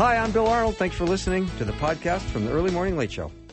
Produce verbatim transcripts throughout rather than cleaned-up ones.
Hi, I'm Bill Arnold. Thanks for listening to the podcast from the Early Morning Late Show.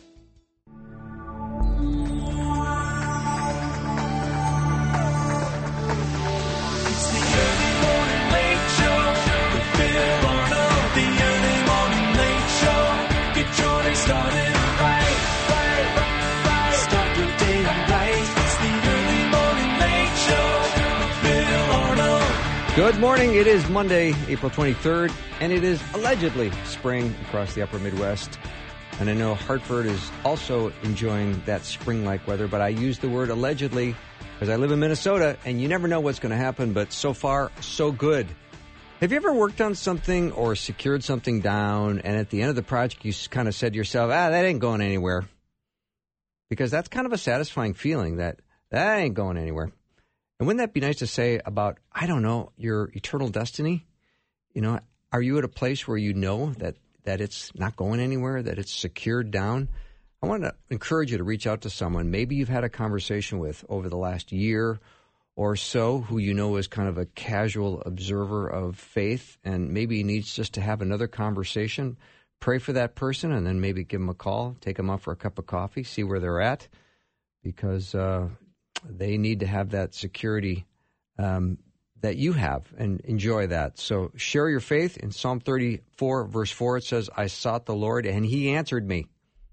Good morning. It is Monday, April twenty-third, and it is allegedly spring across the upper Midwest. And I know Hartford is also enjoying that spring-like weather, but I use the word allegedly because I live in Minnesota, and you never know what's going to happen, but so far, so good. Have you ever worked on something or secured something down, and at the end of the project, you kind of said to yourself, ah, that ain't going anywhere? Because that's kind of a satisfying feeling that that ain't going anywhere. And wouldn't that be nice to say about, I don't know, your eternal destiny? You know, are you at a place where you know that, that it's not going anywhere, that it's secured down? I want to encourage you to reach out to someone maybe you've had a conversation with over the last year or so who you know is kind of a casual observer of faith and maybe needs just to have another conversation. Pray for that person and then maybe give them a call, take them out for a cup of coffee, see where they're at, because uh they need to have that security um, that you have and enjoy that. So share your faith. In Psalm thirty-four, verse four, it says, I sought the Lord, and he answered me.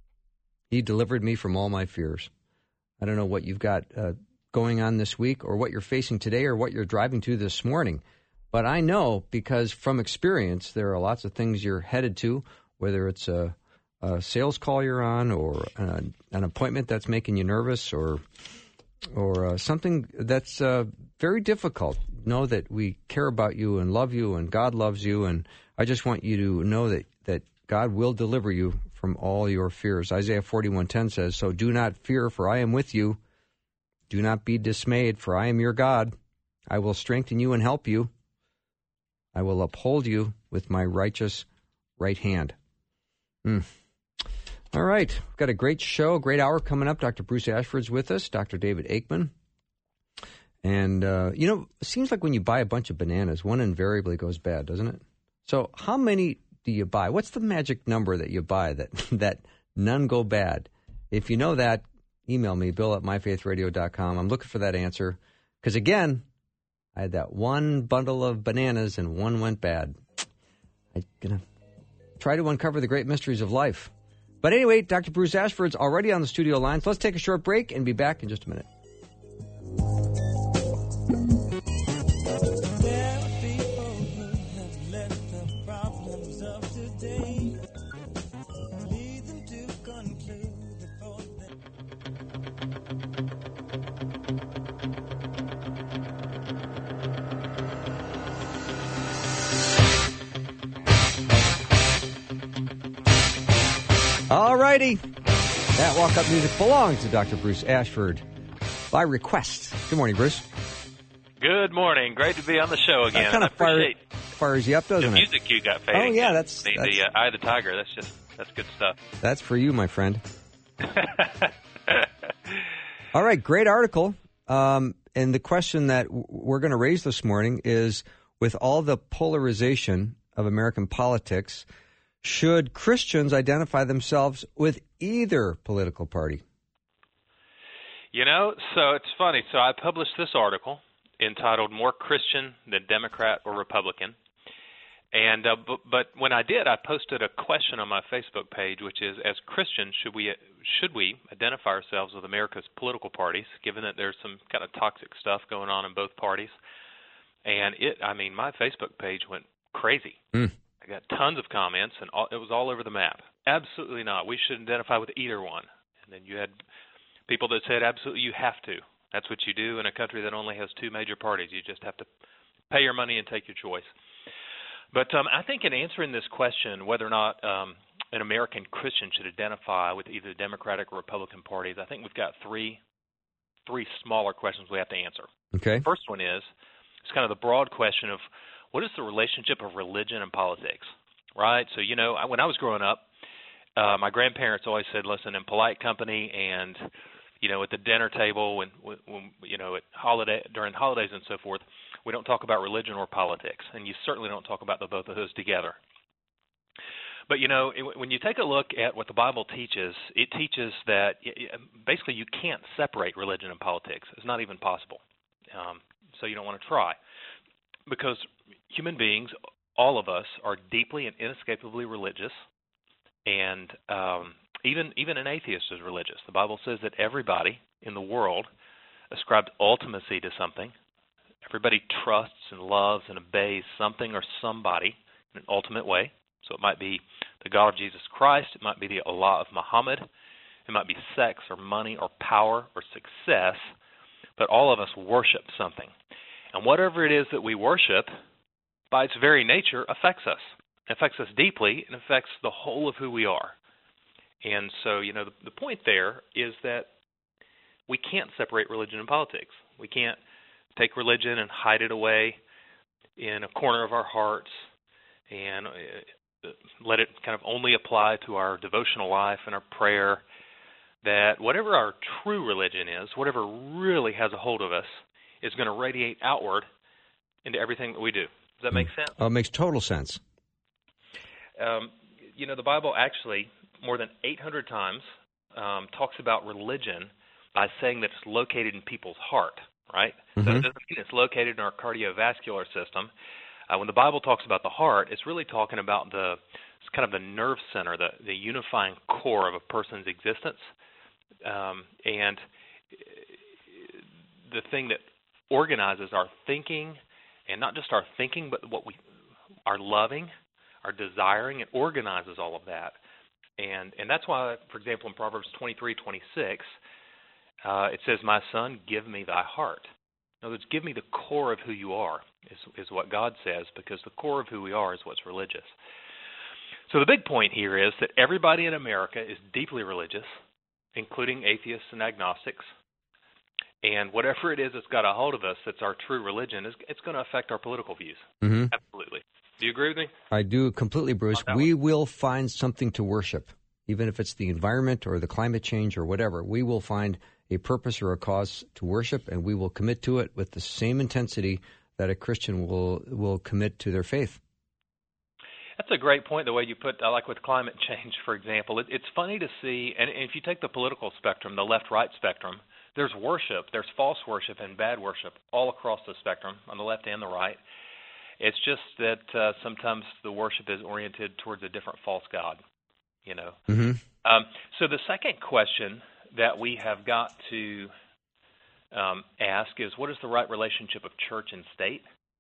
He delivered me from all my fears. I don't know what you've got uh, going on this week or what you're facing today or what you're driving to this morning, but I know because from experience, there are lots of things you're headed to, whether it's a, a sales call you're on or uh, an appointment that's making you nervous or or uh, something that's uh, very difficult. Know that we care about you and love you and God loves you, and I just want you to know that, that God will deliver you from all your fears. Isaiah forty-one ten says, so do not fear, for I am with you. Do not be dismayed, for I am your God. I will strengthen you and help you. I will uphold you with my righteous right hand. Mm. All right. We've got a great show, great hour coming up. Doctor Bruce Ashford's with us, Doctor David Aikman. And, uh, you know, it seems like when you buy a bunch of bananas, one invariably goes bad, doesn't it? So how many do you buy? What's the magic number that you buy that that none go bad? If you know that, email me, bill at my faith radio dot com. I'm looking for that answer. Because, again, I had that one bundle of bananas and one went bad. I'm going to try to uncover the great mysteries of life. But anyway, Doctor Bruce Ashford's already on the studio lines. Let's take a short break and be back in just a minute. All righty. That walk-up music belongs to Doctor Bruce Ashford by request. Good morning, Bruce. Good morning. Great to be on the show again. That kind of fire, fires you up, doesn't the it? The music you got fading. Oh, yeah, that's... The, that's the uh, Eye of the Tiger, that's just, that's good stuff. That's for you, my friend. All right, great article. Um, and the question that we're going to raise this morning is, with all the polarization of American politics, should Christians identify themselves with either political party? You know, so it's funny. So I published this article entitled More Christian Than Democrat or Republican. And uh, b- but when I did, I posted a question on my Facebook page, which is, as Christians, should we should we identify ourselves with America's political parties, given that there's some kind of toxic stuff going on in both parties? And it, I mean, my Facebook page went crazy. Mm. I got tons of comments, and all, it was all over the map. Absolutely not. We should identify with either one. And then you had people that said, absolutely, you have to. That's what you do in a country that only has two major parties. You just have to pay your money and take your choice. But um, I think in answering this question, whether or not um, an American Christian should identify with either the Democratic or Republican parties, I think we've got three three smaller questions we have to answer. Okay. The first one is, it's kind of the broad question of, what is the relationship of religion and politics, right? So, you know, when I was growing up, uh, my grandparents always said, listen, in polite company and, you know, at the dinner table, when, when you know, at holiday during holidays and so forth, we don't talk about religion or politics, and you certainly don't talk about the both of those together. But, you know, it, when you take a look at what the Bible teaches, it teaches that basically you can't separate religion and politics. It's not even possible. Um, so you don't want to try. Because human beings, all of us, are deeply and inescapably religious. And um, even even an atheist is religious. The Bible says that everybody in the world ascribes ultimacy to something. Everybody trusts and loves and obeys something or somebody in an ultimate way. So it might be the God of Jesus Christ. It might be the Allah of Muhammad. It might be sex or money or power or success. But all of us worship something. And whatever it is that we worship, by its very nature, affects us. It affects us deeply and affects the whole of who we are. And so, you know, the, the point there is that we can't separate religion and politics. We can't take religion and hide it away in a corner of our hearts and let it kind of only apply to our devotional life and our prayer. That whatever our true religion is, whatever really has a hold of us, is going to radiate outward into everything that we do. Does that make sense? Oh, it makes total sense. Um, you know, the Bible actually, more than eight hundred times, um, talks about religion by saying that it's located in people's heart, right? Mm-hmm. So it doesn't mean it's located in our cardiovascular system. Uh, when the Bible talks about the heart, it's really talking about the it's kind of the nerve center, the, the unifying core of a person's existence. Um, and the thing that organizes our thinking, and not just our thinking, but what we, our loving, our desiring, it organizes all of that. And and that's why, for example, in Proverbs twenty-three twenty-six, uh, it says, "My son, give me thy heart." In other words, give me the core of who you are, is, is what God says, because the core of who we are is what's religious. So the big point here is that everybody in America is deeply religious, including atheists and agnostics. And whatever it is that's got a hold of us that's our true religion, is it's going to affect our political views. Mm-hmm. Absolutely. Do you agree with me? I do completely, Bruce. We one? will find something to worship, even if it's the environment or the climate change or whatever. We will find a purpose or a cause to worship, and we will commit to it with the same intensity that a Christian will will commit to their faith. That's a great point, the way you put, I like with climate change, for example. It, it's funny to see, and if you take the political spectrum, the left-right spectrum, there's worship, there's false worship and bad worship all across the spectrum, on the left and the right. It's just that uh, sometimes the worship is oriented towards a different false god, you know. Mm-hmm. Um, so the second question that we have got to um, ask is, what is the right relationship of church and state?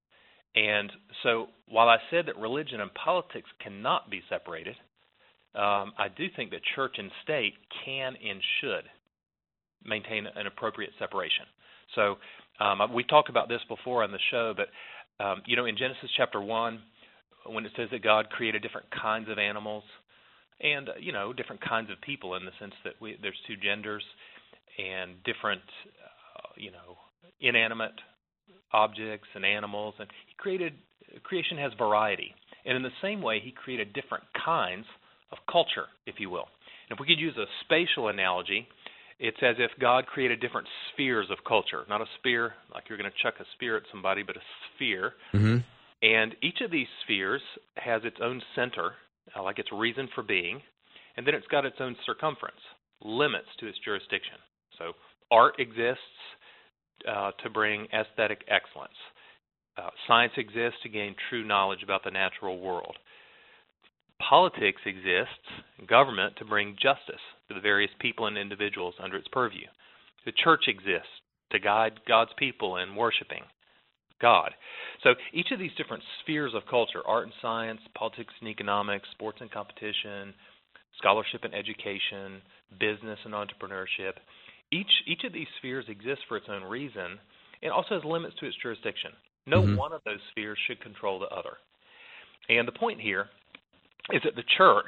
And so while I said that religion and politics cannot be separated, um, I do think that church and state can and should maintain an appropriate separation. So um, we talked about this before on the show, but Um, you know, in Genesis chapter one, when it says that God created different kinds of animals and, uh, you know, different kinds of people, in the sense that we, there's two genders and different, uh, you know, inanimate objects and animals. And he created, creation has variety. And in the same way, he created different kinds of culture, if you will. And if we could use a spatial analogy, it's as if God created different spheres of culture, not a spear, like you're going to chuck a spear at somebody, but a sphere. Mm-hmm. And each of these spheres has its own center, uh, like its reason for being, and then it's got its own circumference, limits to its jurisdiction. So art exists uh, to bring aesthetic excellence. Uh, science exists to gain true knowledge about the natural world. Politics exists, government, to bring justice to the various people and individuals under its purview. The church exists to guide God's people in worshiping God. So each of these different spheres of culture, art and science, politics and economics, sports and competition, scholarship and education, business and entrepreneurship, each each of these spheres exists for its own reason and also has limits to its jurisdiction. No mm-hmm. one of those spheres should control the other. And the point here is that the church,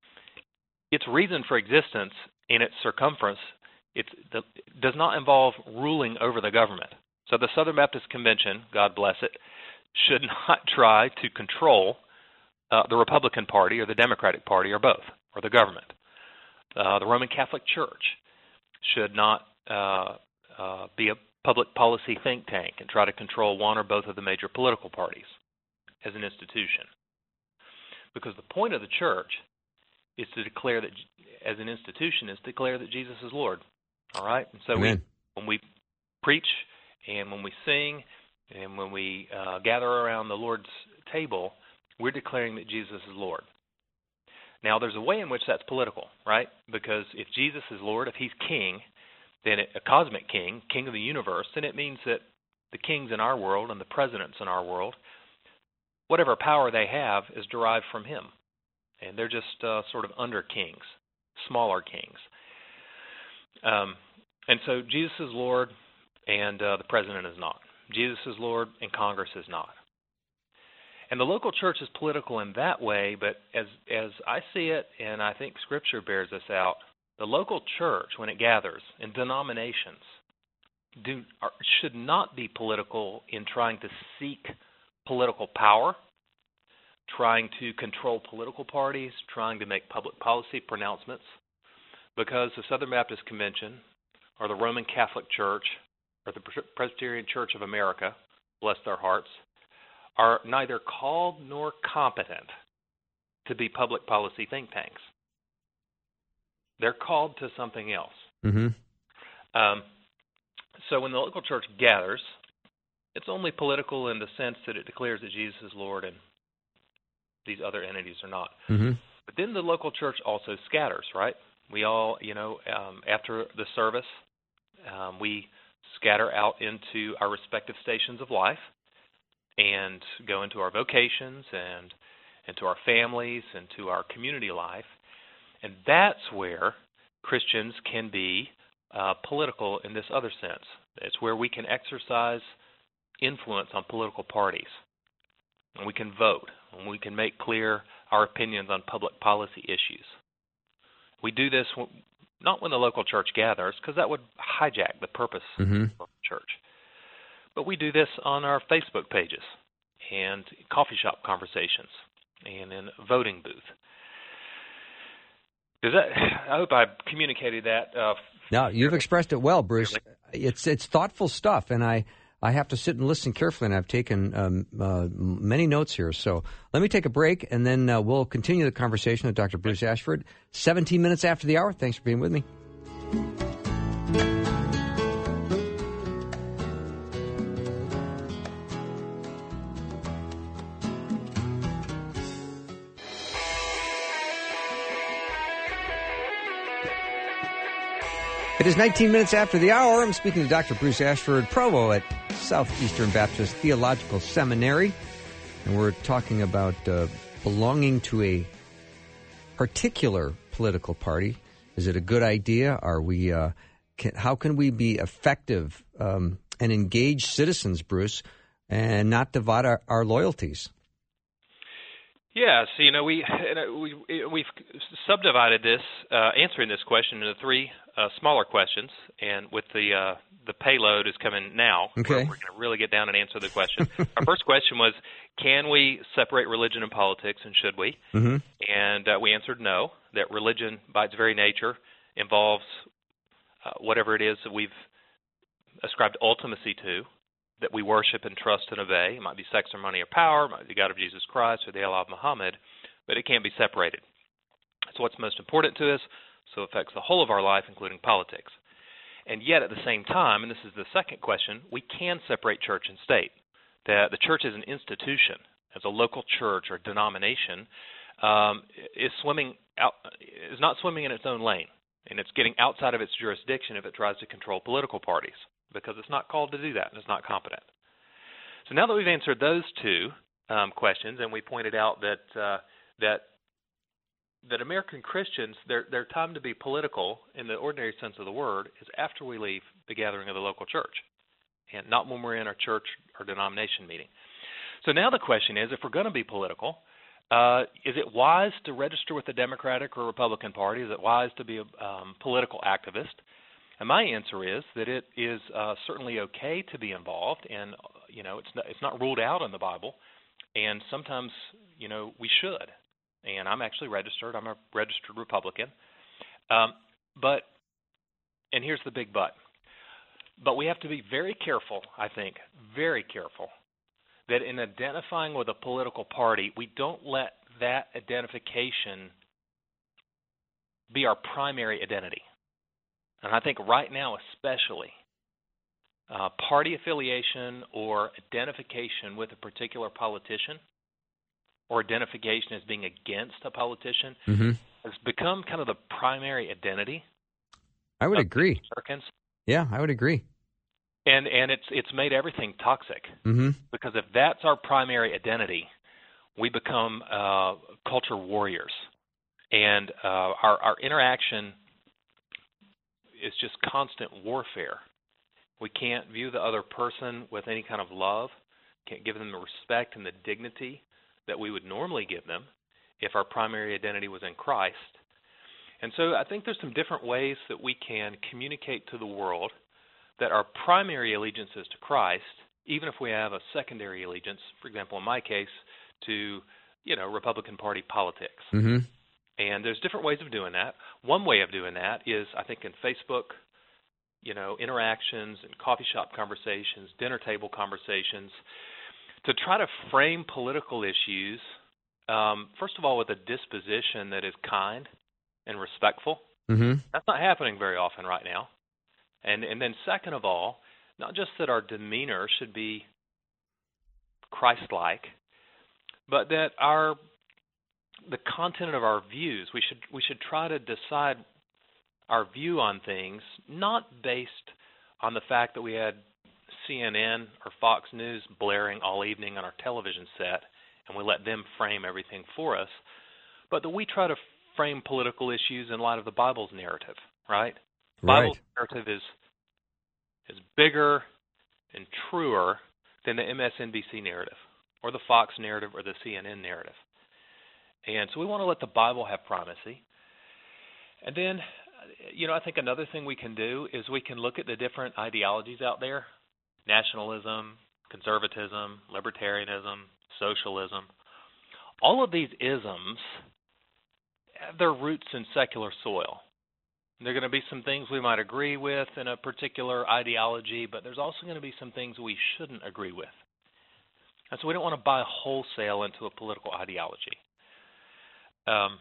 its reason for existence in its circumference, it's, the, does not involve ruling over the government. So the Southern Baptist Convention, God bless it, should not try to control uh, the Republican Party or the Democratic Party or both, or the government. Uh, the Roman Catholic Church should not uh, uh, be a public policy think tank and try to control one or both of the major political parties as an institution. because the point of the church is to declare that, as an institution, is to declare that Jesus is Lord. All right? And so we, when we preach and when we sing and when we uh, gather around the Lord's table, we're declaring that Jesus is Lord. Now, there's a way in which that's political, right? Because if Jesus is Lord, if he's king, then it, a cosmic king, king of the universe, then it means that the kings in our world and the presidents in our world, whatever power they have is derived from him. And they're just uh, sort of under kings, smaller kings. Um, and so Jesus is Lord and uh, the president is not. Jesus is Lord and Congress is not. And the local church is political in that way, but as as I see it, and I think Scripture bears this out, the local church, when it gathers in denominations, do are, should not be political in trying to seek political power, trying to control political parties, trying to make public policy pronouncements, because the Southern Baptist Convention or the Roman Catholic Church or the Presbyterian Church of America, bless their hearts, are neither called nor competent to be public policy think tanks. They're called to something else. Mm-hmm. Um, so when the local church gathers, it's only political in the sense that it declares that Jesus is Lord and these other entities are not. Mm-hmm. But then the local church also scatters, right? We all, you know, um, after the service, um, we scatter out into our respective stations of life and go into our vocations and into our families and to our community life. And that's where Christians can be uh, political in this other sense. It's where we can exercise influence on political parties. And we can vote. And we can make clear our opinions on public policy issues. We do this w- not when the local church gathers, because that would hijack the purpose mm-hmm. of the church. But we do this on our Facebook pages and coffee shop conversations and in a voting booth. Does that, I hope I communicated that. Uh, no, you've expressed it well, Bruce. It's it's thoughtful stuff, and I, I have to sit and listen carefully, and I've taken um, uh, many notes here. So let me take a break, and then uh, we'll continue the conversation with Doctor Bruce Ashford. seventeen minutes after the hour. Thanks for being with me. It is nineteen minutes after the hour. I'm speaking to Doctor Bruce Ashford, Provost at Southeastern Baptist Theological Seminary, and we're talking about uh, belonging to a particular political party. Is it a good idea? Are we? Uh, can, how can we be effective um, and engaged citizens, Bruce, and not divide our, our loyalties? Yeah, so, you know, we, we, we've subdivided this, uh, answering this question into three uh, smaller questions, and with the uh, the payload is coming now. Okay. We're, we're going to really get down and answer the question. Our first question was, can we separate religion and politics, and should we? Mm-hmm. And uh, we answered no, that religion, by its very nature, involves uh, whatever it is that we've ascribed ultimacy to, that we worship and trust and obey. It might be sex or money or power, it might be the God of Jesus Christ or the Allah of Muhammad, but it can't be separated. It's what's most important to us, so it affects the whole of our life, including politics. And yet, at the same time, and this is the second question, we can separate church and state. That the church as an institution, as a local church or denomination, um, is swimming out, is not swimming in its own lane, and it's getting outside of its jurisdiction if it tries to control political parties, because it's not called to do that, and it's not competent. So now that we've answered those two um, questions, and we pointed out that uh, that that American Christians, their their time to be political in the ordinary sense of the word is after we leave the gathering of the local church, and not when we're in our church or denomination meeting. So now the question is, if we're going to be political, uh, is it wise to register with the Democratic or Republican Party? Is it wise to be a um, political activist? And my answer is that it is uh, certainly okay to be involved, and you know it's not, it's not ruled out in the Bible, and sometimes you know we should. And I'm actually registered. I'm a registered Republican. Um, but, and here's the big but. But we have to be very careful, I think, very careful, that in identifying with a political party, we don't let that identification be our primary identity. And I think right now especially, uh, party affiliation or identification with a particular politician or identification as being against a politician mm-hmm. has become kind of the primary identity. I would agree. Americans. Yeah, I would agree. And and it's it's made everything toxic mm-hmm. because if that's our primary identity, we become uh, culture warriors, and uh, our our interaction is just constant warfare. We can't view the other person with any kind of love, can't give them the respect and the dignity that we would normally give them if our primary identity was in Christ. And so I think there's some different ways that we can communicate to the world that our primary allegiance is to Christ, even if we have a secondary allegiance, for example, in my case, to, you know, Republican Party politics. Mm-hmm. And there's different ways of doing that. One way of doing that is, I think, in Facebook, you know, interactions and coffee shop conversations, dinner table conversations, to try to frame political issues, um, first of all, with a disposition that is kind and respectful. Mm-hmm. That's not happening very often right now. And and then second of all, not just that our demeanor should be Christ-like, but that our the content of our views, we should we should try to decide our view on things not based on the fact that we had C N N or Fox News blaring all evening on our television set and we let them frame everything for us, but that we try to frame political issues in light of the Bible's narrative, right? The right. Bible's narrative is is bigger and truer than the M S N B C narrative or the Fox narrative or the C N N narrative. And so we want to let the Bible have primacy. And then, you know, I think another thing we can do is we can look at the different ideologies out there, nationalism, conservatism, libertarianism, socialism. All of these isms have their roots in secular soil. There are going to be some things we might agree with in a particular ideology, but there's also going to be some things we shouldn't agree with. And so we don't want to buy wholesale into a political ideology. Um,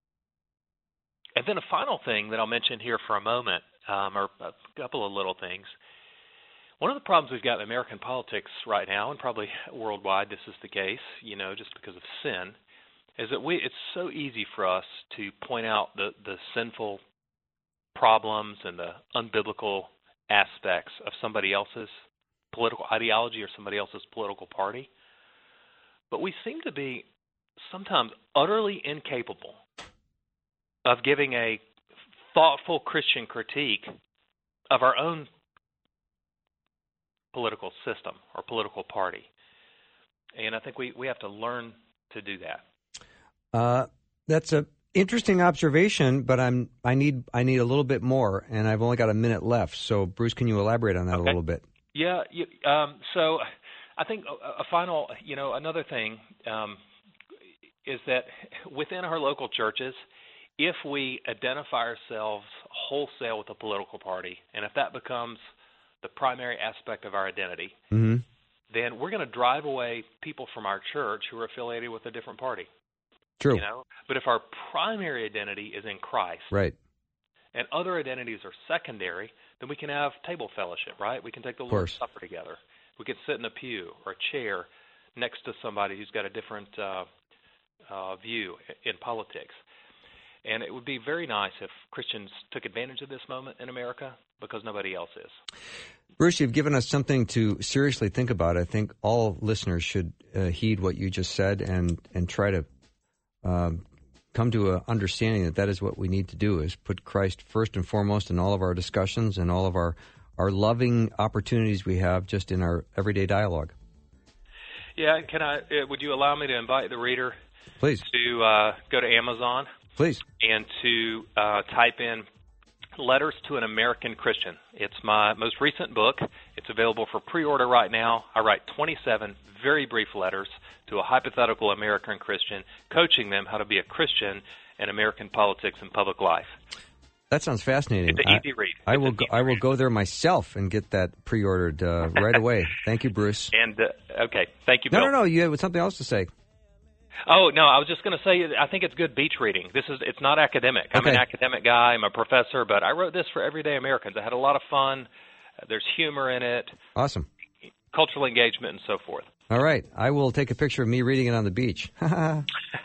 and then a final thing that I'll mention here for a moment, um, or a couple of little things. One of the problems we've got in American politics right now, and probably worldwide this is the case, you know, just because of sin, is that we it's so easy for us to point out the, the sinful problems and the unbiblical aspects of somebody else's political ideology or somebody else's political party. But we seem to be sometimes utterly incapable of giving a thoughtful Christian critique of our own political system or political party. And I think we, we have to learn to do that. Uh, that's a interesting observation, but I'm I need I need a little bit more, and I've only got a minute left. So, Bruce, can you elaborate on that okay. a little bit? Yeah. You, um, so, I think a, a final, you know, another thing um, is that within our local churches, if we identify ourselves wholesale with a political party, and if that becomes the primary aspect of our identity, mm-hmm. then we're going to drive away people from our church who are affiliated with a different party. True. You know? But if our primary identity is in Christ, right, and other identities are secondary, then we can have table fellowship, right? We can take the of Lord's course. Supper together. We can sit in a pew or a chair next to somebody who's got a different uh, uh, view in politics. And it would be very nice if Christians took advantage of this moment in America because nobody else is. Bruce, you've given us something to seriously think about. I think all listeners should uh, heed what you just said and, and try to um, come to an understanding that that is what we need to do, is put Christ first and foremost in all of our discussions and all of our, our loving opportunities we have just in our everyday dialogue. Yeah, can I? Uh, would you allow me to invite the reader Please. to uh, go to Amazon? Please. And to uh, type in Letters to an American Christian. It's my most recent book. It's available for pre-order right now. I write twenty-seven very brief letters to a hypothetical American Christian, coaching them how to be a Christian in American politics and public life. That sounds fascinating. It's an easy read. I, I will go, I will go there myself and get that pre-ordered uh, right away. Thank you, Bruce. And uh, okay, thank you, No, Bill. no, no. You have something else to say. Oh, no, I was just going to say, I think it's good beach reading. This is, it's not academic. I'm Okay. an academic guy. I'm a professor, but I wrote this for everyday Americans. I had a lot of fun. There's humor in it. Awesome. Cultural engagement and so forth. All right. I will take a picture of me reading it on the beach. uh,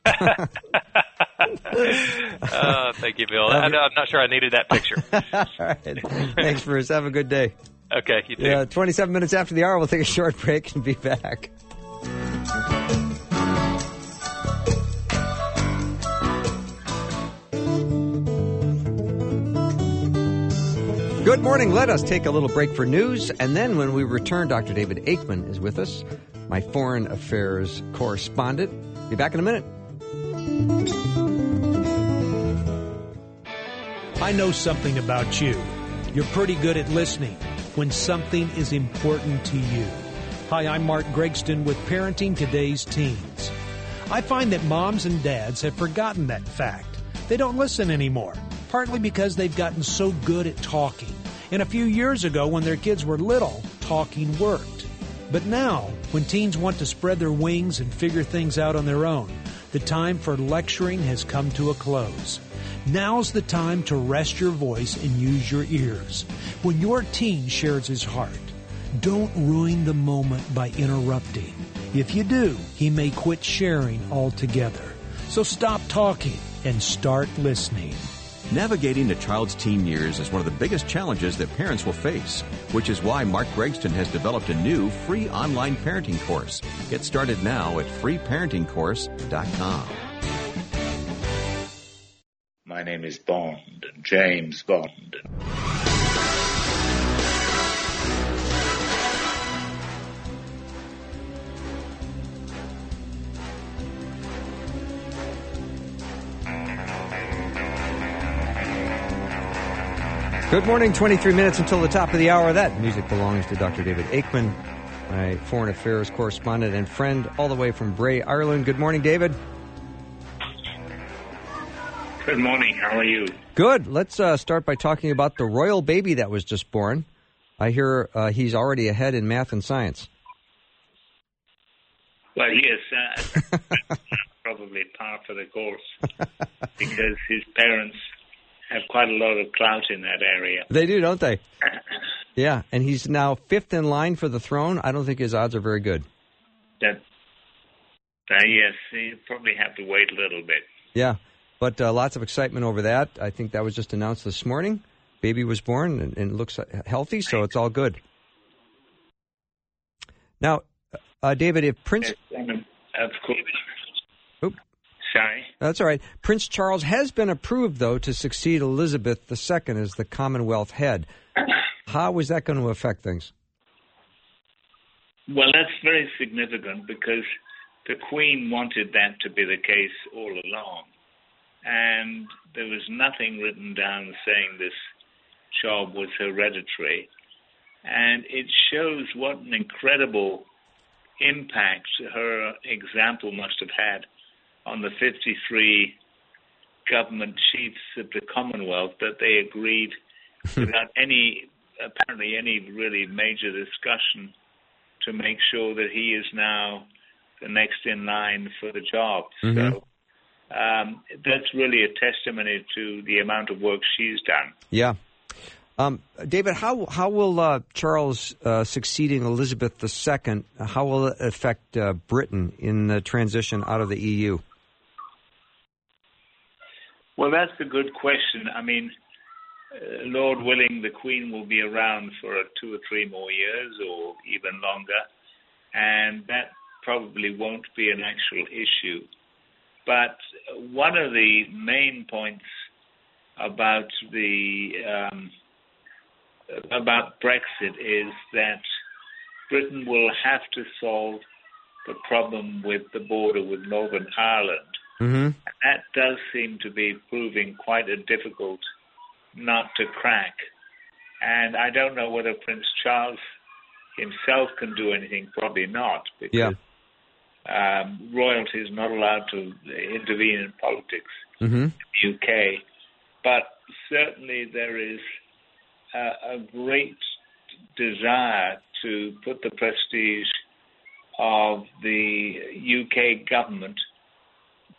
thank you, Bill. I, I'm not sure I needed that picture. All right. Thanks, Bruce. Have a good day. Okay, you too. Yeah, twenty-seven minutes after the hour, we'll take a short break and be back. Good morning. Let us take a little break for news, and then when we return, Doctor David Aikman is with us, my foreign affairs correspondent. Be back in a minute. I know something about you. You're pretty good at listening when something is important to you. Hi, I'm Mark Gregston with Parenting Today's Teens. I find that moms and dads have forgotten that fact. They don't listen anymore, partly because they've gotten so good at talking. And a few years ago, when their kids were little, talking worked. But now, when teens want to spread their wings and figure things out on their own, the time for lecturing has come to a close. Now's the time to rest your voice and use your ears. When your teen shares his heart, don't ruin the moment by interrupting. If you do, he may quit sharing altogether. So stop talking and start listening. Navigating a child's teen years is one of the biggest challenges that parents will face, which is why Mark Gregston has developed a new free online parenting course. Get started now at free parenting course dot com. My name is Bond, James Bond. Good morning, twenty-three minutes until the top of the hour. That music belongs to Doctor David Aikman, my foreign affairs correspondent and friend all the way from Bray, Ireland. Good morning, David. Good morning. How are you? Good. Let's uh, start by talking about the royal baby that was just born. I hear uh, he's already ahead in math and science. Well, yes, uh, probably par for the course, because his parents have quite a lot of clout in that area. They do, don't they? Yeah, and he's now fifth in line for the throne. I don't think his odds are very good. That, uh, yes, you probably have to wait a little bit. Yeah, but uh, lots of excitement over that. I think that was just announced this morning. Baby was born and, and looks healthy, so it's all good. Now, uh, David, if Prince... Yes, of course. Oop. Sorry? That's all right. Prince Charles has been approved, though, to succeed Elizabeth the Second as the Commonwealth head. How is that going to affect things? Well, that's very significant because the Queen wanted that to be the case all along. And there was nothing written down saying this job was hereditary. And it shows what an incredible impact her example must have had on the fifty-three government chiefs of the Commonwealth, that they agreed without any, apparently any really major discussion, to make sure that he is now the next in line for the job. Mm-hmm. So um, that's really a testimony to the amount of work she's done. Yeah. Um, David, how how will uh, Charles uh, succeeding Elizabeth the Second, how will it affect uh, Britain in the transition out of the E U? Well, that's a good question. I mean, uh, Lord willing, the Queen will be around for two or three more years or even longer, and that probably won't be an actual issue. But one of the main points about the um, about Brexit is that Britain will have to solve the problem with the border with Northern Ireland. Mm-hmm. And that does seem to be proving quite a difficult nut to crack. And I don't know whether Prince Charles himself can do anything. Probably not, because yeah. um, royalty is not allowed to intervene in politics mm-hmm. in the U K. But certainly there is a, a great desire to put the prestige of the U K government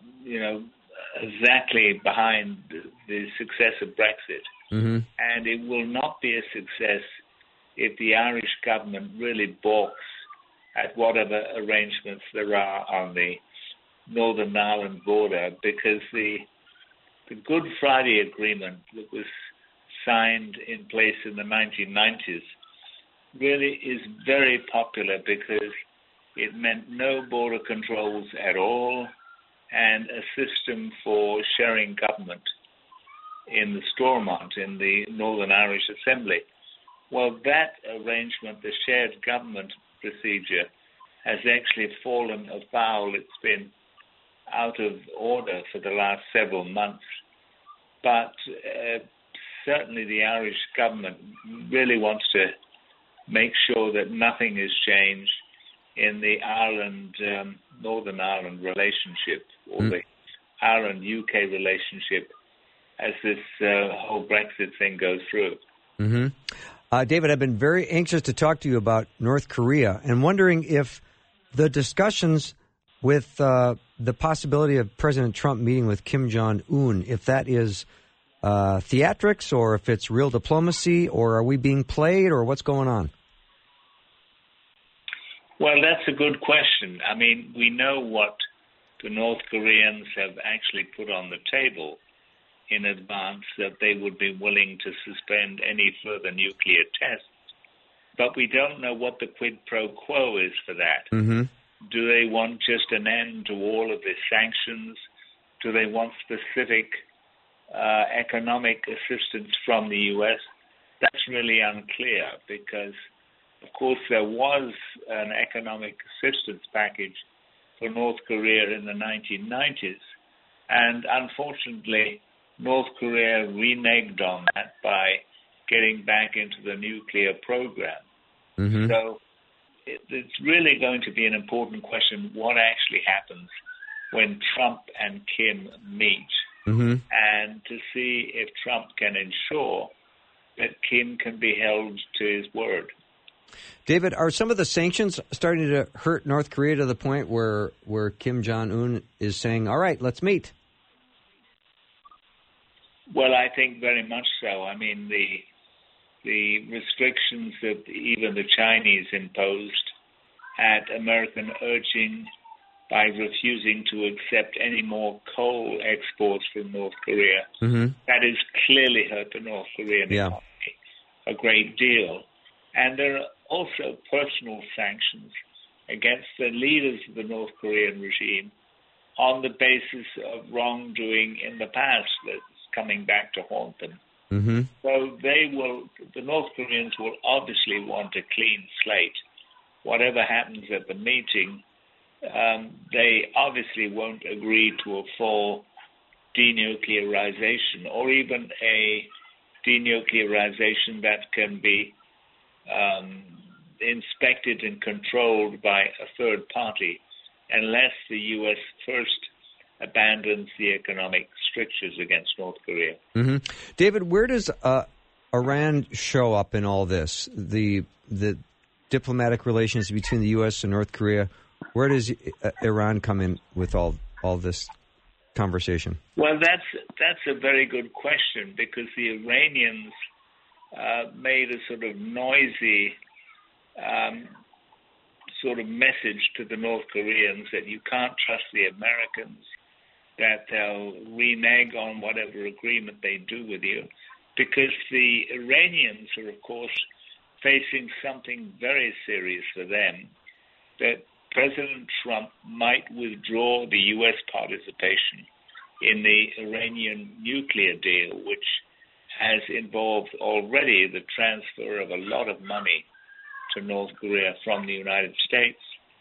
you know, exactly behind the success of Brexit. Mm-hmm. And it will not be a success if the Irish government really balks at whatever arrangements there are on the Northern Ireland border, because the the Good Friday Agreement that was signed in place in the nineteen nineties really is very popular because it meant no border controls at all and a system for sharing government in the Stormont, in the Northern Irish Assembly. Well, that arrangement, the shared government procedure, has actually fallen afoul. It's been out of order for the last several months. But uh, certainly the Irish government really wants to make sure that nothing is changed in the Ireland, um, Northern Ireland relationship, or mm. the Ireland-U K relationship, as this uh, whole Brexit thing goes through. Mm-hmm. Uh, David, I've been very anxious to talk to you about North Korea and wondering if the discussions with uh, the possibility of President Trump meeting with Kim Jong-un, if that is uh, theatrics or if it's real diplomacy, or are we being played, or what's going on? Well, that's a good question. I mean, we know what the North Koreans have actually put on the table in advance, that they would be willing to suspend any further nuclear tests. But we don't know what the quid pro quo is for that. Mm-hmm. Do they want just an end to all of the sanctions? Do they want specific uh, economic assistance from the U S? That's really unclear because, of course, there was an economic assistance package for North Korea in the nineteen nineties. And unfortunately, North Korea reneged on that by getting back into the nuclear program. Mm-hmm. So it, it's really going to be an important question what actually happens when Trump and Kim meet, mm-hmm. and to see if Trump can ensure that Kim can be held to his word. David, are some of the sanctions starting to hurt North Korea to the point where, where Kim Jong-un is saying, all right, let's meet? Well, I think very much so. I mean, the the restrictions that even the Chinese imposed at American urging by refusing to accept any more coal exports from North Korea, mm-hmm. that has clearly hurt the North Korean yeah. economy a great deal. And there are also personal sanctions against the leaders of the North Korean regime on the basis of wrongdoing in the past that's coming back to haunt them. Mm-hmm. So they will, the North Koreans will obviously want a clean slate. Whatever happens at the meeting, um, they obviously won't agree to a full denuclearization or even a denuclearization that can be um, inspected and controlled by a third party unless the U S first abandons the economic strictures against North Korea. Mm-hmm. David, where does uh, Iran show up in all this? The the diplomatic relations between the U S and North Korea, where does uh, Iran come in with all all this conversation? Well, that's that's a very good question, because the Iranians uh, made a sort of noisy um, sort of message to the North Koreans that you can't trust the Americans, that they'll renege on whatever agreement they do with you, because the Iranians are, of course, facing something very serious for them, that President Trump might withdraw the U S participation in the Iranian nuclear deal, which has involved already the transfer of a lot of money to North Korea from the United States,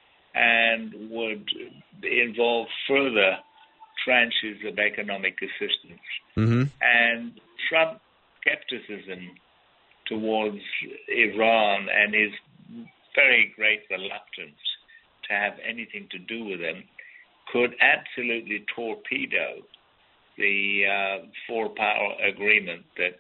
and would involve further tranches of economic assistance. Mm-hmm. And Trump skepticism towards Iran and his very great reluctance to have anything to do with them could absolutely torpedo the uh, four-power agreement that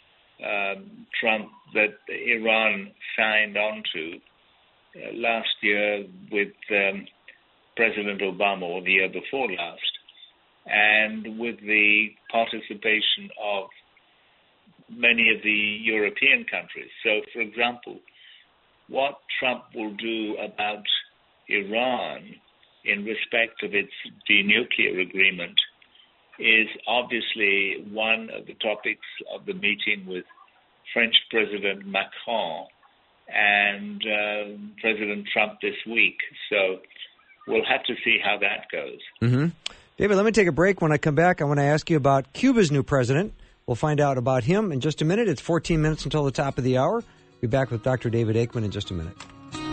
um, Trump, that Iran signed on to uh, last year with um, President Obama, or the year before last. and with the participation of many of the European countries. So, for example, what Trump will do about Iran in respect of its denuclear agreement is obviously one of the topics of the meeting with French President Macron and uh, President Trump this week. So we'll have to see how that goes. Mm-hmm. David, let me take a break. When I come back, I want to ask you about Cuba's new president. We'll find out about him in just a minute. It's fourteen minutes until the top of the hour. Be back with Doctor David Aikman in just a minute.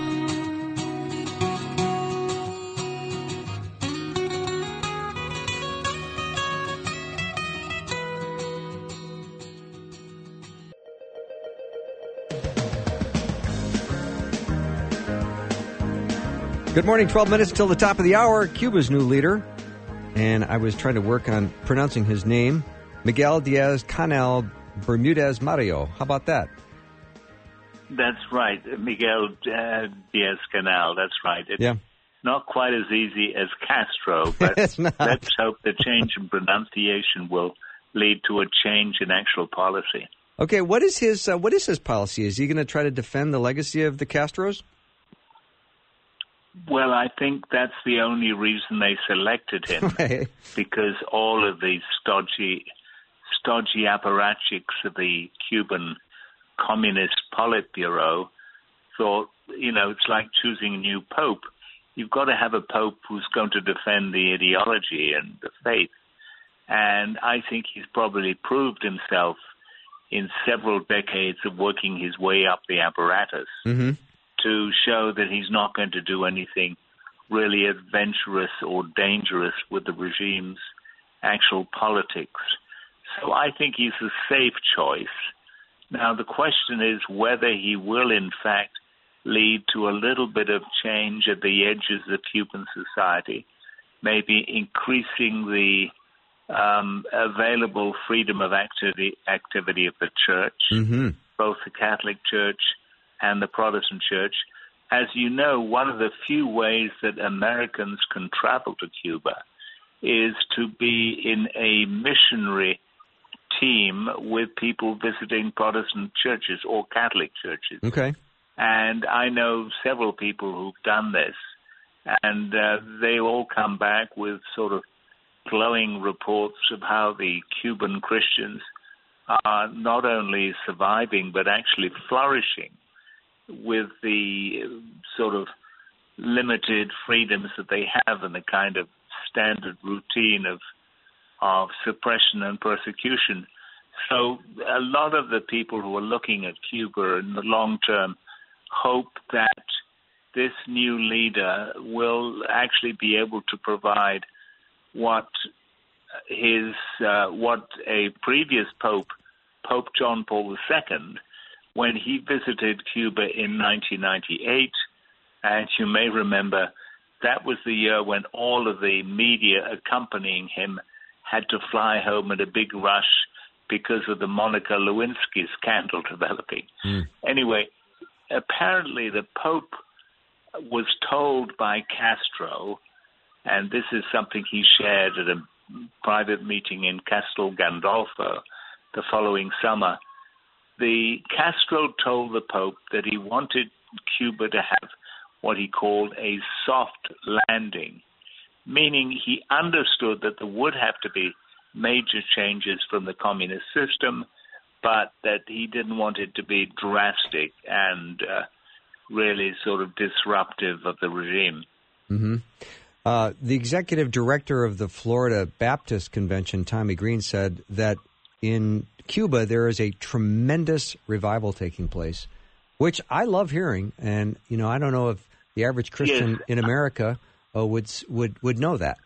Good morning, twelve minutes till the top of the hour. Cuba's new leader, and I was trying to work on pronouncing his name, Miguel Diaz-Canel Bermudez Mario. How about that? That's right, Miguel uh, Diaz-Canel, that's right. It's yeah. not quite as easy as Castro, but let's hope the change in pronunciation will lead to a change in actual policy. Okay, what is his, uh, what is his policy? Is he going to try to defend the legacy of the Castros? Well, I think that's the only reason they selected him, right. because all of these stodgy, stodgy apparatchiks of the Cuban Communist Politburo thought, you know, it's like choosing a new pope. You've got to have a pope who's going to defend the ideology and the faith. And I think he's probably proved himself in several decades of working his way up the apparatus. Mm-hmm. to show that he's not going to do anything really adventurous or dangerous with the regime's actual politics. So I think he's a safe choice. Now, the question is whether he will, in fact, lead to a little bit of change at the edges of Cuban society, maybe increasing the um, available freedom of activity, activity of the church, mm-hmm. both the Catholic Church and the Protestant Church. As you know, one of the few ways that Americans can travel to Cuba is to be in a missionary team with people visiting Protestant churches or Catholic churches. Okay. And I know several people who've done this, and uh, they all come back with sort of glowing reports of how the Cuban Christians are not only surviving but actually flourishing with the sort of limited freedoms that they have and the kind of standard routine of of suppression and persecution. So a lot of the people who are looking at Cuba in the long term hope that this new leader will actually be able to provide what his uh, what a previous pope, Pope John Paul the Second, when he visited Cuba in nineteen ninety-eight, and you may remember that was the year when all of the media accompanying him had to fly home in a big rush because of the Monica Lewinsky scandal developing. Mm. Anyway, apparently the Pope was told by Castro, and this is something he shared at a private meeting in Castel Gandolfo the following summer, the Castro told the Pope that he wanted Cuba to have what he called a soft landing, meaning he understood that there would have to be major changes from the communist system, but that he didn't want it to be drastic and uh, really sort of disruptive of the regime. Mm-hmm. Uh, the executive director of the Florida Baptist Convention, Tommy Green, said that in Cuba there is a tremendous revival taking place, which I love hearing. And, you know, I don't know if the average Christian yes. in America uh, would would would know that.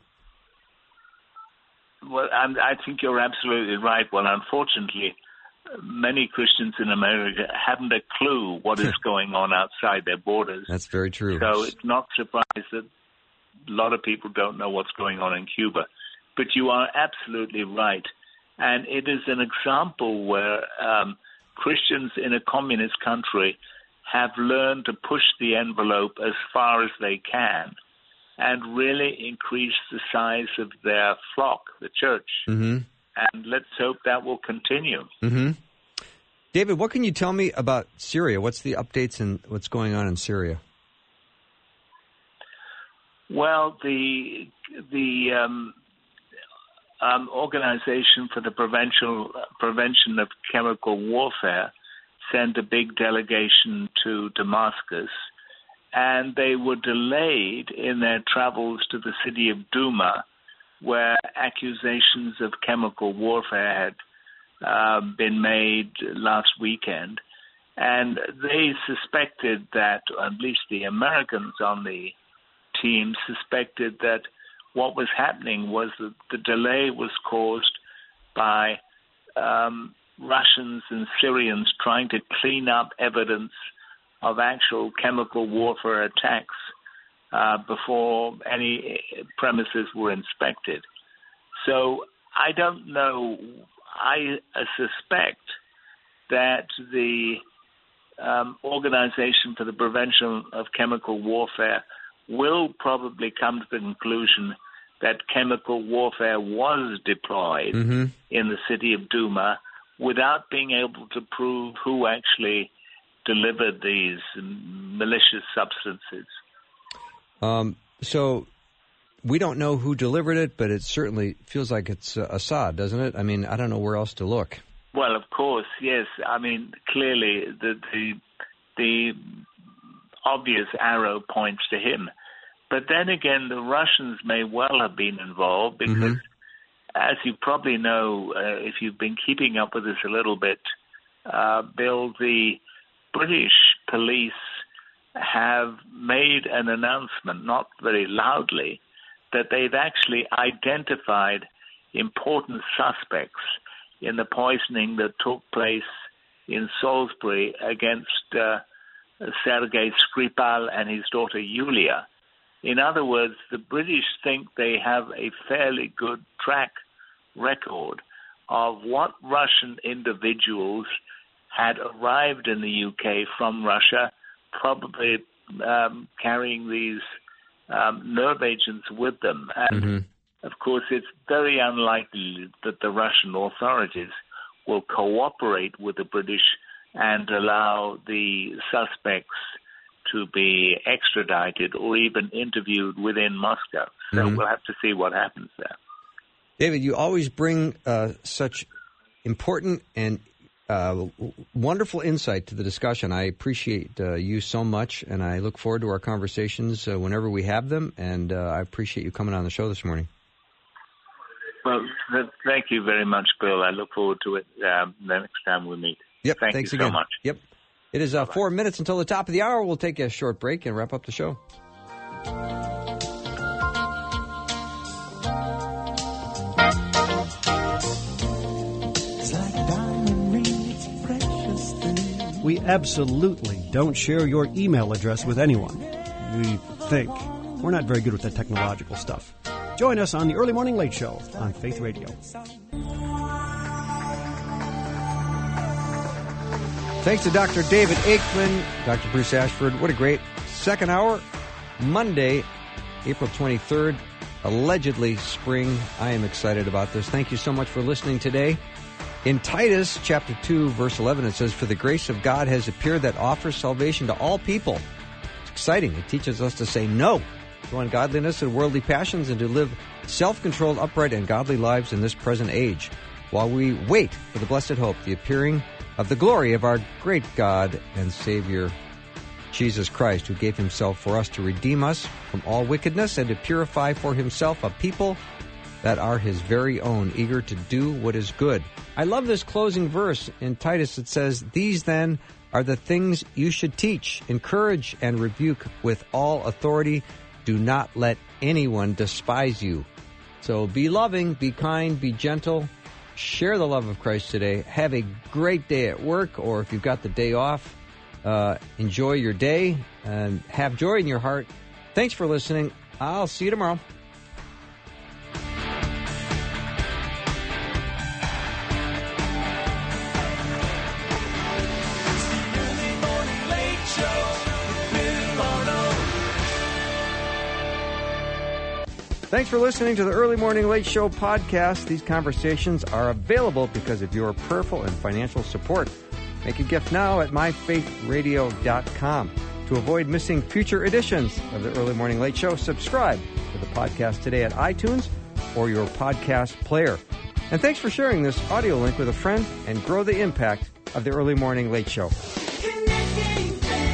Well, I'm, I think you're absolutely right. Well, unfortunately, many Christians in America haven't a clue what is going on outside their borders. That's very true. So it's not surprised that a lot of people don't know what's going on in Cuba. But you are absolutely right. And it is an example where um, Christians in a communist country have learned to push the envelope as far as they can and really increase the size of their flock, the church. Mm-hmm. And let's hope that will continue. Mm-hmm. David, what can you tell me about Syria? What's the updates and what's going on in Syria? Well, the the um, um, Organization for the Prevention Prevention of Chemical Warfare sent a big delegation to Damascus, and they were delayed in their travels to the city of Douma, where accusations of chemical warfare had uh, been made last weekend. And they suspected that, at least the Americans on the team suspected that what was happening was that the delay was caused by um, Russians and Syrians trying to clean up evidence of actual chemical warfare attacks uh, before any premises were inspected. So I don't know. I uh, suspect that the um, Organization for the Prevention of Chemical Warfare will probably come to the conclusion that chemical warfare was deployed mm-hmm. in the city of Douma without being able to prove who actually delivered these malicious substances. Um, so we don't know who delivered it, but it certainly feels like it's uh, Assad, doesn't it? I mean, I don't know where else to look. Well, of course, yes. I mean, clearly the the, the obvious arrow points to him. But then again, the Russians may well have been involved because, mm-hmm. as you probably know, uh, if you've been keeping up with this a little bit, uh, Bill, the British police have made an announcement, not very loudly, that they've actually identified important suspects in the poisoning that took place in Salisbury against uh, Sergei Skripal and his daughter Yulia. In other words, the British think they have a fairly good track record of what Russian individuals had arrived in the U K from Russia, probably um, carrying these um, nerve agents with them. And, mm-hmm. of course, it's very unlikely that the Russian authorities will cooperate with the British and allow the suspects to be extradited or even interviewed within Moscow. So mm-hmm. we'll have to see what happens there. David, you always bring uh, such important and uh, wonderful insight to the discussion. I appreciate uh, you so much, and I look forward to our conversations uh, whenever we have them, and uh, I appreciate you coming on the show this morning. Well, th- thank you very much, Bill. I look forward to it um, the next time we meet. Yep, thank thanks you again. so much. Yep. It is uh, four minutes until the top of the hour. We'll take a short break and wrap up the show. We absolutely don't share your email address with anyone. We think. We're not very good with the technological stuff. Join us on the Early Morning Late Show on Faith Radio. Thanks to Doctor David Aikman, Doctor Bruce Ashford. What a great second hour. Monday, April twenty-third, allegedly spring. I am excited about this. Thank you so much for listening today. In Titus chapter two, verse eleven, it says, "For the grace of God has appeared that offers salvation to all people." It's exciting. It teaches us to say no to ungodliness and worldly passions and to live self-controlled, upright, and godly lives in this present age, while we wait for the blessed hope, the appearing of the glory of our great God and Savior, Jesus Christ, who gave himself for us to redeem us from all wickedness and to purify for himself a people that are his very own, eager to do what is good. I love this closing verse in Titus. It says, "These then are the things you should teach, encourage, and rebuke with all authority. Do not let anyone despise you." So be loving, be kind, be gentle. Share the love of Christ today. Have a great day at work, or if you've got the day off, uh, enjoy your day and have joy in your heart. Thanks for listening. I'll see you tomorrow. Thanks for listening to the Early Morning Late Show podcast. These conversations are available because of your prayerful and financial support. Make a gift now at my faith radio dot com. To avoid missing future editions of the Early Morning Late Show, subscribe to the podcast today at iTunes or your podcast player. And thanks for sharing this audio link with a friend and grow the impact of the Early Morning Late Show. Connecting